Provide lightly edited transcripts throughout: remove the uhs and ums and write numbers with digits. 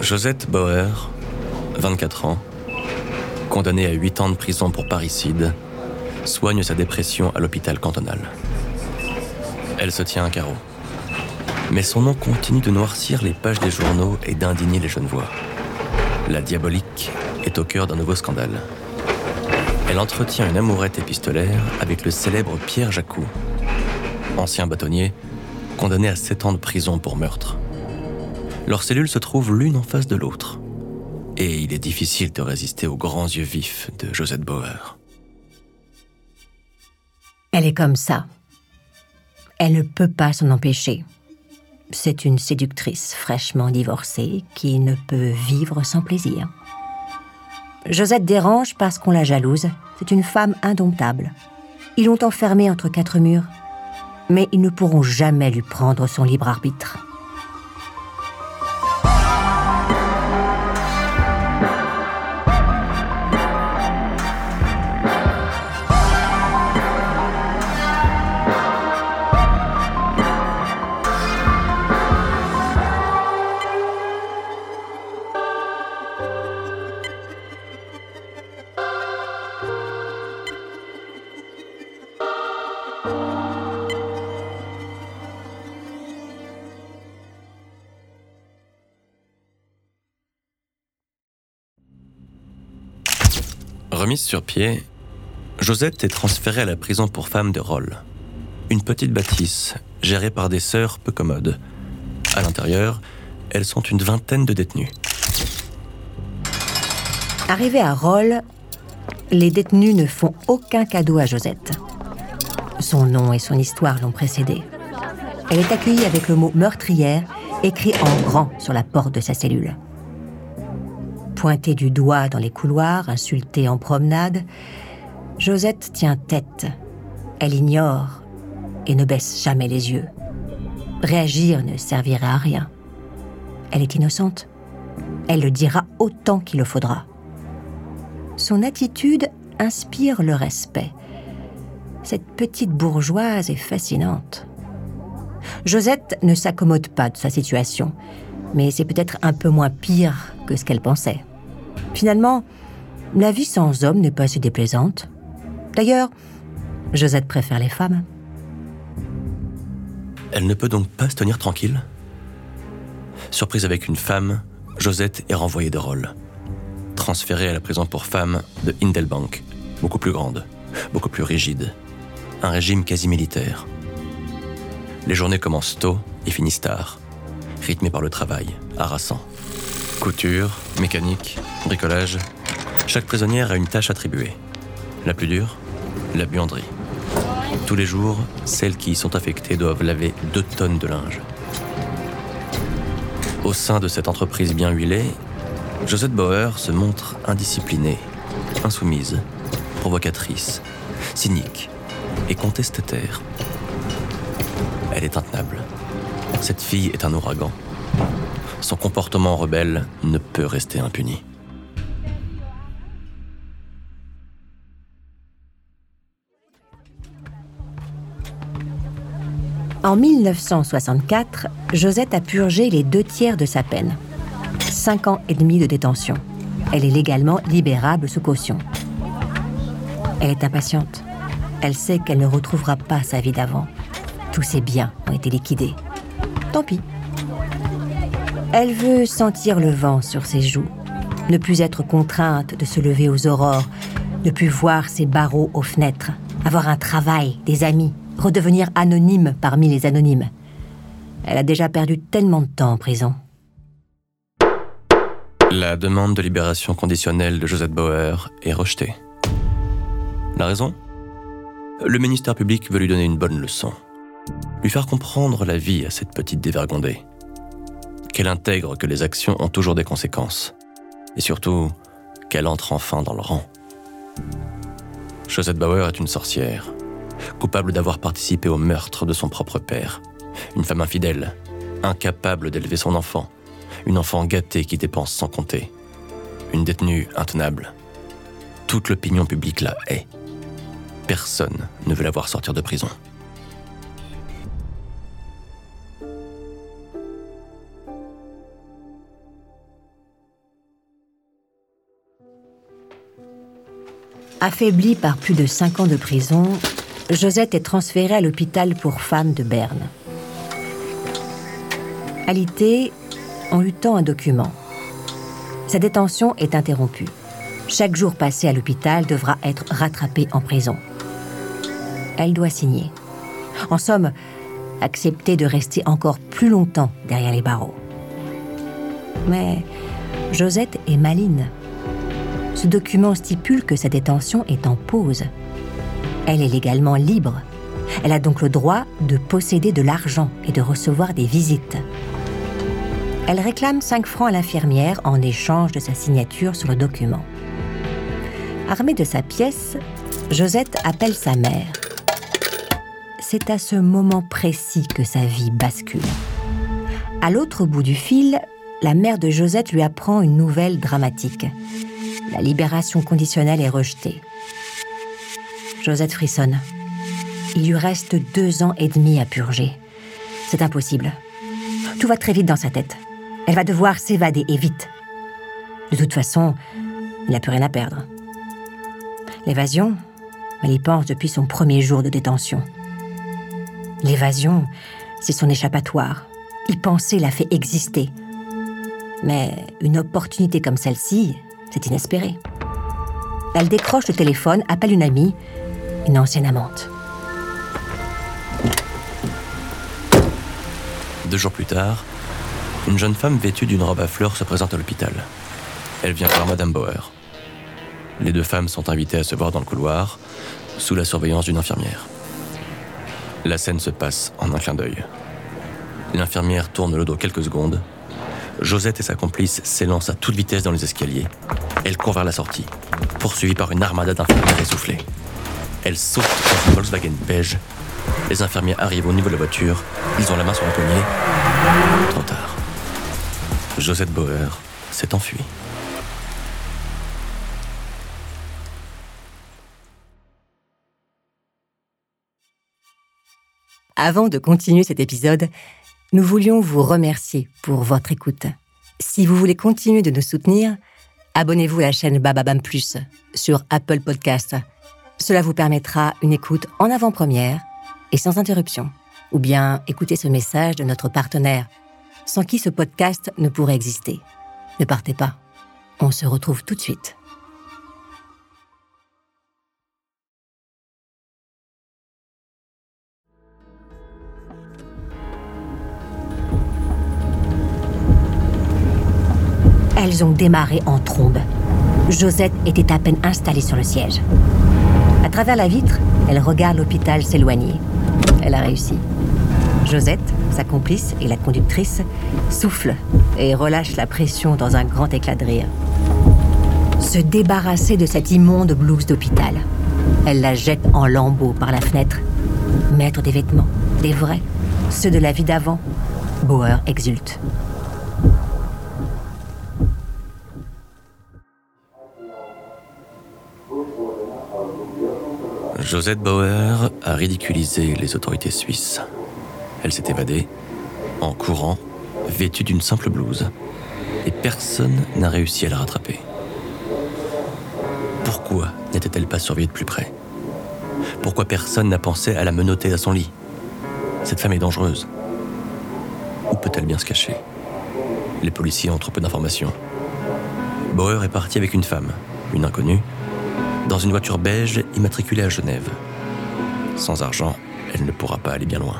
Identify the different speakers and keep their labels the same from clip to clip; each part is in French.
Speaker 1: Josette Bauer, 24 ans, condamnée à 8 ans de prison pour parricide, soigne sa dépression à l'hôpital cantonal. Elle se tient à carreau. Mais son nom continue de noircir les pages des journaux et d'indigner les Genevois. La diabolique est au cœur d'un nouveau scandale. Elle entretient une amourette épistolaire avec le célèbre Pierre Jacou, ancien bâtonnier, condamné à 7 ans de prison pour meurtre. Leurs cellules se trouvent l'une en face de l'autre. Et il est difficile de résister aux grands yeux vifs de Josette Bauer.
Speaker 2: Elle est comme ça. Elle ne peut pas s'en empêcher. C'est une séductrice fraîchement divorcée qui ne peut vivre sans plaisir. Josette dérange parce qu'on la jalouse. C'est une femme indomptable. Ils l'ont enfermée entre 4 murs, mais ils ne pourront jamais lui prendre son libre arbitre.
Speaker 1: Remise sur pied, Josette est transférée à la prison pour femmes de Rolle. Une petite bâtisse, gérée par des sœurs peu commodes. À l'intérieur, elles sont une vingtaine de détenus.
Speaker 2: Arrivée à Rolle, les détenus ne font aucun cadeau à Josette. Son nom et son histoire l'ont précédée. Elle est accueillie avec le mot « meurtrière » écrit en grand sur la porte de sa cellule. Pointée du doigt dans les couloirs, insultée en promenade, Josette tient tête. Elle ignore et ne baisse jamais les yeux. Réagir ne servirait à rien. Elle est innocente. Elle le dira autant qu'il le faudra. Son attitude inspire le respect. Cette petite bourgeoise est fascinante. Josette ne s'accommode pas de sa situation, mais c'est peut-être un peu moins pire que ce qu'elle pensait. Finalement, la vie sans homme n'est pas si déplaisante. D'ailleurs, Josette préfère les femmes.
Speaker 1: Elle ne peut donc pas se tenir tranquille. Surprise avec une femme, Josette est renvoyée de Rolle. Transférée à la prison pour femmes de Hindelbank, beaucoup plus grande, beaucoup plus rigide. Un régime quasi militaire. Les journées commencent tôt et finissent tard, rythmées par le travail, harassant. Couture, mécanique, bricolage, chaque prisonnière a une tâche attribuée. La plus dure, la buanderie. Tous les jours, celles qui y sont affectées doivent laver 2 tonnes de linge. Au sein de cette entreprise bien huilée, Josette Bauer se montre indisciplinée, insoumise, provocatrice, cynique et contestataire. Elle est intenable. Cette fille est un ouragan. Son comportement rebelle ne peut rester impuni.
Speaker 2: En 1964, Josette a purgé les 2/3 de sa peine. 5 ans et demi de détention. Elle est légalement libérable sous caution. Elle est impatiente. Elle sait qu'elle ne retrouvera pas sa vie d'avant. Tous ses biens ont été liquidés. Tant pis. Elle veut sentir le vent sur ses joues, ne plus être contrainte de se lever aux aurores, ne plus voir ses barreaux aux fenêtres, avoir un travail, des amis, redevenir anonyme parmi les anonymes. Elle a déjà perdu tellement de temps en prison.
Speaker 1: La demande de libération conditionnelle de Josette Bauer est rejetée. La raison ? Le ministère public veut lui donner une bonne leçon. Lui faire comprendre la vie à cette petite dévergondée. Qu'elle intègre que les actions ont toujours des conséquences. Et surtout, qu'elle entre enfin dans le rang. Josette Bauer est une sorcière, coupable d'avoir participé au meurtre de son propre père. Une femme infidèle, incapable d'élever son enfant. Une enfant gâtée qui dépense sans compter. Une détenue intenable. Toute l'opinion publique la hait. Personne ne veut la voir sortir de prison.
Speaker 2: Affaiblie par plus de 5 ans de prison, Josette est transférée à l'hôpital pour femmes de Berne. Alité, on lui tend un document. Sa détention est interrompue. Chaque jour passé à l'hôpital devra être rattrapé en prison. Elle doit signer. En somme, accepter de rester encore plus longtemps derrière les barreaux. Mais Josette est maligne. Ce document stipule que sa détention est en pause. Elle est légalement libre. Elle a donc le droit de posséder de l'argent et de recevoir des visites. Elle réclame 5 francs à l'infirmière en échange de sa signature sur le document. Armée de sa pièce, Josette appelle sa mère. C'est à ce moment précis que sa vie bascule. À l'autre bout du fil, la mère de Josette lui apprend une nouvelle dramatique. La libération conditionnelle est rejetée. Josette frissonne. Il lui reste 2 ans et demi à purger. C'est impossible. Tout va très vite dans sa tête. Elle va devoir s'évader, et vite. De toute façon, il n'a plus rien à perdre. L'évasion, elle y pense depuis son premier jour de détention. L'évasion, c'est son échappatoire. Y penser la fait exister. Mais une opportunité comme celle-ci, c'est inespéré. Elle décroche le téléphone, appelle une amie, une ancienne amante.
Speaker 1: 2 jours plus tard, une jeune femme vêtue d'une robe à fleurs se présente à l'hôpital. Elle vient voir Madame Bauer. Les 2 femmes sont invitées à se voir dans le couloir, sous la surveillance d'une infirmière. La scène se passe en un clin d'œil. L'infirmière tourne le dos quelques secondes. Josette et sa complice s'élancent à toute vitesse dans les escaliers. Elle court vers la sortie, poursuivie par une armada d'infirmières essoufflées. Elle saute dans une Volkswagen beige. Les infirmiers arrivent au niveau de la voiture. Ils ont la main sur le poignet. Trop tard. Josette Bauer s'est enfuie.
Speaker 2: Avant de continuer cet épisode, nous voulions vous remercier pour votre écoute. Si vous voulez continuer de nous soutenir, abonnez-vous à la chaîne Bababam Plus sur Apple Podcasts. Cela vous permettra une écoute en avant-première et sans interruption. Ou bien écoutez ce message de notre partenaire, sans qui ce podcast ne pourrait exister. Ne partez pas, on se retrouve tout de suite. Elles ont démarré en trombe. Josette était à peine installée sur le siège. À travers la vitre, elle regarde l'hôpital s'éloigner. Elle a réussi. Josette, sa complice et la conductrice, soufflent et relâchent la pression dans un grand éclat de rire. Se débarrasser de cette immonde blouse d'hôpital. Elle la jette en lambeaux par la fenêtre. Mettre des vêtements, des vrais, ceux de la vie d'avant. Bauer exulte.
Speaker 1: Josette Bauer a ridiculisé les autorités suisses. Elle s'est évadée, en courant, vêtue d'une simple blouse. Et personne n'a réussi à la rattraper. Pourquoi n'était-elle pas surveillée de plus près ? Pourquoi personne n'a pensé à la menotter à son lit ? Cette femme est dangereuse. Où peut-elle bien se cacher ? Les policiers ont trop peu d'informations. Bauer est parti avec une femme, une inconnue, dans une voiture beige immatriculée à Genève. Sans argent, elle ne pourra pas aller bien loin.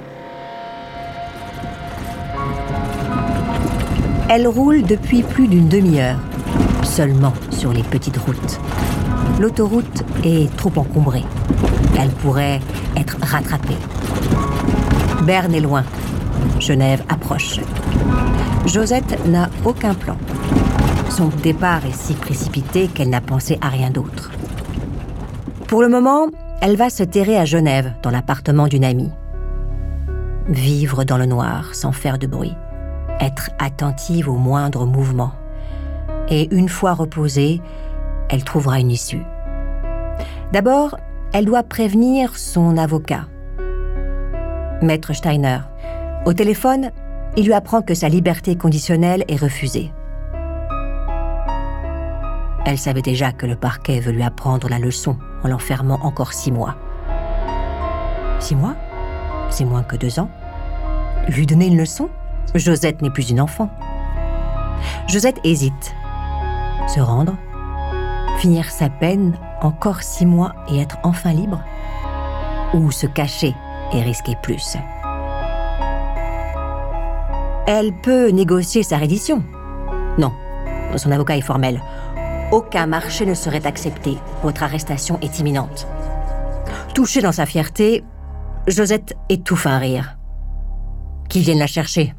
Speaker 2: Elle roule depuis plus d'une demi-heure, seulement sur les petites routes. L'autoroute est trop encombrée. Elle pourrait être rattrapée. Berne est loin. Genève approche. Josette n'a aucun plan. Son départ est si précipité qu'elle n'a pensé à rien d'autre. Pour le moment, elle va se terrer à Genève, dans l'appartement d'une amie. Vivre dans le noir, sans faire de bruit. Être attentive aux moindres mouvements. Et une fois reposée, elle trouvera une issue. D'abord, elle doit prévenir son avocat, Maître Steiner. Au téléphone, il lui apprend que sa liberté conditionnelle est refusée. Elle savait déjà que le parquet veut lui apprendre la leçon en l'enfermant encore 6 mois. 6 mois ? C'est moins que 2 ans. Lui donner une leçon ? Josette n'est plus une enfant. Josette hésite. Se rendre ? Finir sa peine, encore 6 mois et être enfin libre ? Ou se cacher et risquer plus ? Elle peut négocier sa reddition. Non, son avocat est formel. Aucun marché ne serait accepté. Votre arrestation est imminente. Touchée dans sa fierté, Josette étouffe un rire. Qu'ils viennent la chercher.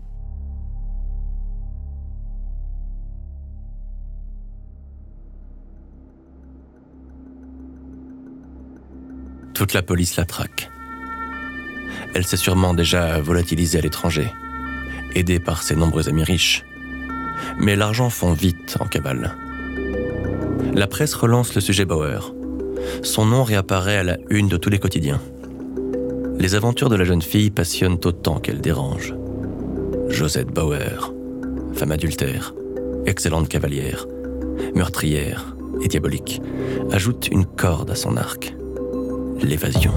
Speaker 1: Toute la police la traque. Elle s'est sûrement déjà volatilisée à l'étranger, aidée par ses nombreux amis riches. Mais l'argent fond vite en cavale. La presse relance le sujet Bauer. Son nom réapparaît à la une de tous les quotidiens. Les aventures de la jeune fille passionnent autant qu'elles dérangent. Josette Bauer, femme adultère, excellente cavalière, meurtrière et diabolique, ajoute une corde à son arc. L'évasion.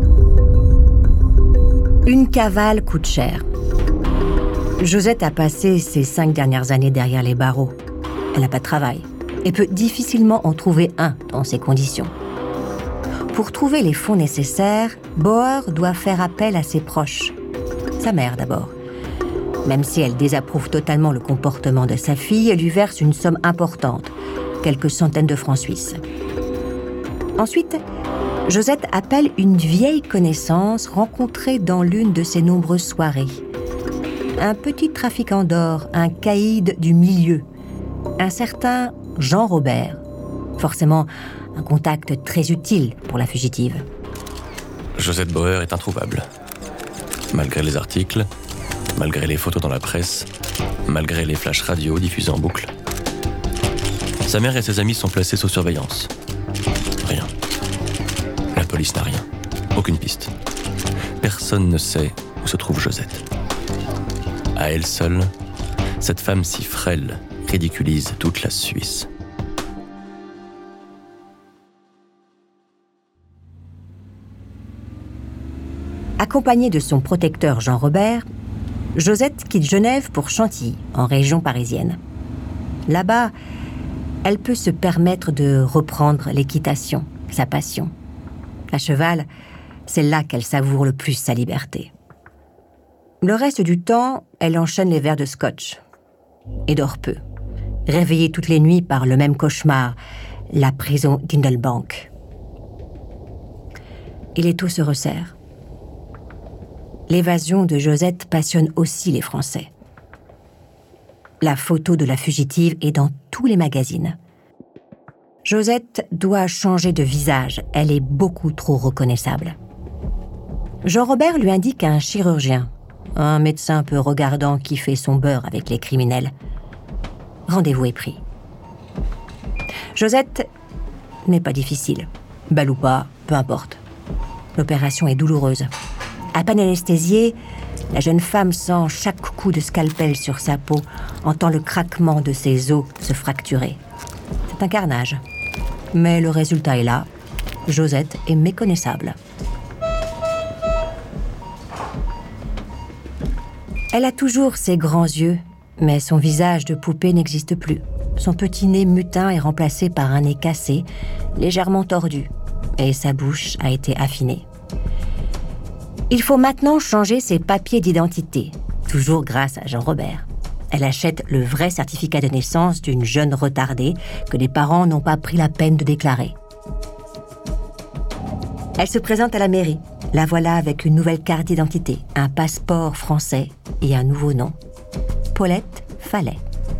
Speaker 2: Une cavale coûte cher. Josette a passé ses 5 dernières années derrière les barreaux. Elle n'a pas de travail et peut difficilement en trouver un dans ces conditions. Pour trouver les fonds nécessaires, Bauer doit faire appel à ses proches. Sa mère d'abord. Même si elle désapprouve totalement le comportement de sa fille, elle lui verse une somme importante, quelques centaines de francs suisses. Ensuite, Josette appelle une vieille connaissance rencontrée dans l'une de ses nombreuses soirées. Un petit trafiquant d'or, un caïd du milieu, un certain Jean Robert. Forcément, un contact très utile pour la fugitive.
Speaker 1: Josette Bauer est introuvable. Malgré les articles, malgré les photos dans la presse, malgré les flashs radio diffusés en boucle. Sa mère et ses amis sont placés sous surveillance. Rien. La police n'a rien. Aucune piste. Personne ne sait où se trouve Josette. À elle seule, cette femme si frêle ridiculise toute la Suisse.
Speaker 2: Accompagnée de son protecteur Jean Robert, Josette quitte Genève pour Chantilly, en région parisienne. Là-bas, elle peut se permettre de reprendre l'équitation, sa passion. À cheval, c'est là qu'elle savoure le plus sa liberté. Le reste du temps, elle enchaîne les verres de scotch et dort peu, réveillée toutes les nuits par le même cauchemar, la prison d'Hindelbank. Et les taux se resserrent. L'évasion de Josette passionne aussi les Français. La photo de la fugitive est dans tous les magazines. Josette doit changer de visage, elle est beaucoup trop reconnaissable. Jean Robert lui indique un chirurgien, un médecin peu regardant qui fait son beurre avec les criminels. Rendez-vous est pris. Josette n'est pas difficile. Balle ou pas, peu importe. L'opération est douloureuse. À peine anesthésiée, la jeune femme sent chaque coup de scalpel sur sa peau, entend le craquement de ses os se fracturer. C'est un carnage. Mais le résultat est là. Josette est méconnaissable. Elle a toujours ses grands yeux, mais son visage de poupée n'existe plus. Son petit nez mutin est remplacé par un nez cassé, légèrement tordu, et sa bouche a été affinée. Il faut maintenant changer ses papiers d'identité, toujours grâce à Jean Robert. Elle achète le vrai certificat de naissance d'une jeune retardée que les parents n'ont pas pris la peine de déclarer. Elle se présente à la mairie. La voilà avec une nouvelle carte d'identité, un passeport français et un nouveau nom. Paulette Fallet.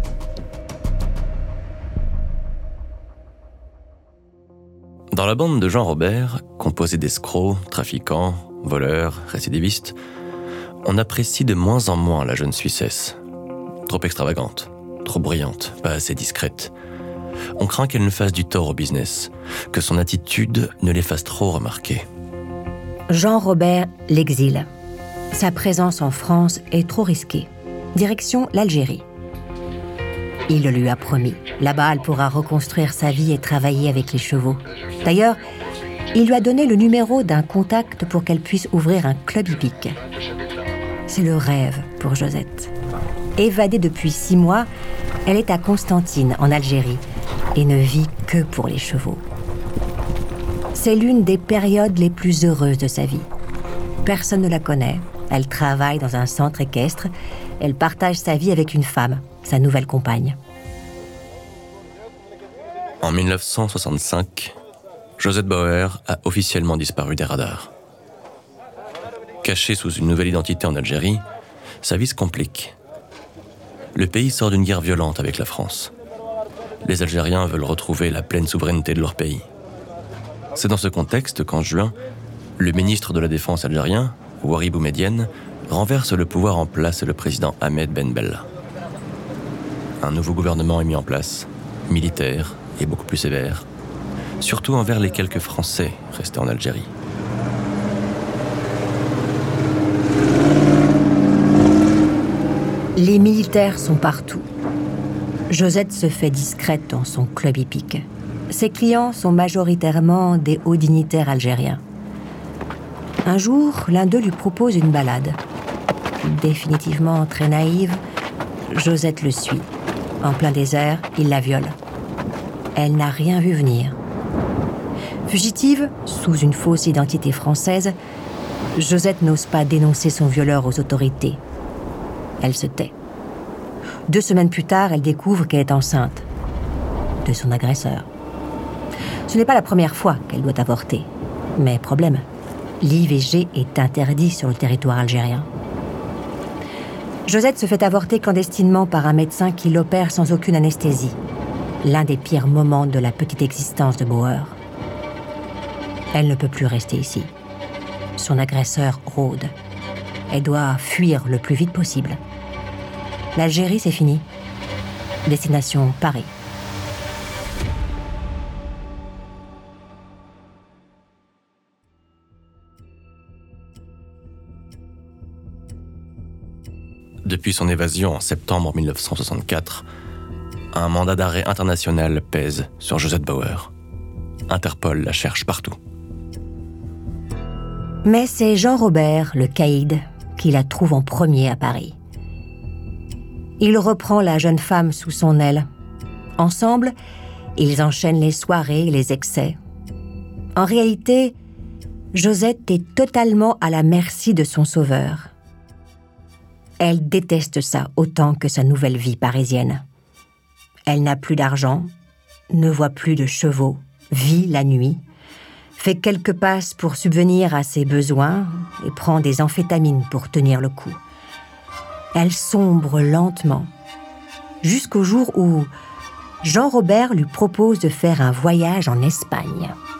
Speaker 1: Dans la bande de Jean Robert, composée d'escrocs, trafiquants, voleurs, récidivistes, on apprécie de moins en moins la jeune Suissesse. Trop extravagante, trop brillante, pas assez discrète. On craint qu'elle ne fasse du tort au business, que son attitude ne les fasse trop remarquer.
Speaker 2: Jean Robert l'exile. Sa présence en France est trop risquée. Direction l'Algérie. Il le lui a promis. Là-bas, elle pourra reconstruire sa vie et travailler avec les chevaux. D'ailleurs, il lui a donné le numéro d'un contact pour qu'elle puisse ouvrir un club hippique. C'est le rêve pour Josette. Évadée depuis 6 mois, elle est à Constantine, en Algérie, et ne vit que pour les chevaux. C'est l'une des périodes les plus heureuses de sa vie. Personne ne la connaît. Elle travaille dans un centre équestre. Elle partage sa vie avec une femme, sa nouvelle compagne.
Speaker 1: En 1965, Josette Bauer a officiellement disparu des radars. Cachée sous une nouvelle identité en Algérie, sa vie se complique. Le pays sort d'une guerre violente avec la France. Les Algériens veulent retrouver la pleine souveraineté de leur pays. C'est dans ce contexte qu'en juin, le ministre de la Défense algérien, Ouari Boumedienne, renverse le pouvoir en place et le président Ahmed Ben Bella. Un nouveau gouvernement est mis en place, militaire et beaucoup plus sévère, surtout envers les quelques Français restés en Algérie.
Speaker 2: Les militaires sont partout. Josette se fait discrète dans son club hippique. Ses clients sont majoritairement des hauts dignitaires algériens. Un jour, l'un d'eux lui propose une balade. Définitivement très naïve, Josette le suit. En plein désert, il la viole. Elle n'a rien vu venir. Fugitive, sous une fausse identité française, Josette n'ose pas dénoncer son violeur aux autorités. Elle se tait. 2 semaines plus tard, elle découvre qu'elle est enceinte de son agresseur. Ce n'est pas la première fois qu'elle doit avorter. Mais problème, l'IVG est interdit sur le territoire algérien. Josette se fait avorter clandestinement par un médecin qui l'opère sans aucune anesthésie. L'un des pires moments de la petite existence de Bauer. Elle ne peut plus rester ici. Son agresseur rôde. Elle doit fuir le plus vite possible. L'Algérie, c'est fini. Destination Paris.
Speaker 1: Depuis son évasion en septembre 1964, un mandat d'arrêt international pèse sur Josette Bauer. Interpol la cherche partout.
Speaker 2: Mais c'est Jean Robert, le caïd, qui la trouve en premier à Paris. Il reprend la jeune femme sous son aile. Ensemble, ils enchaînent les soirées et les excès. En réalité, Josette est totalement à la merci de son sauveur. Elle déteste ça autant que sa nouvelle vie parisienne. Elle n'a plus d'argent, ne voit plus de chevaux, vit la nuit, fait quelques passes pour subvenir à ses besoins et prend des amphétamines pour tenir le coup. Elle sombre lentement, jusqu'au jour où Jean Robert lui propose de faire un voyage en Espagne.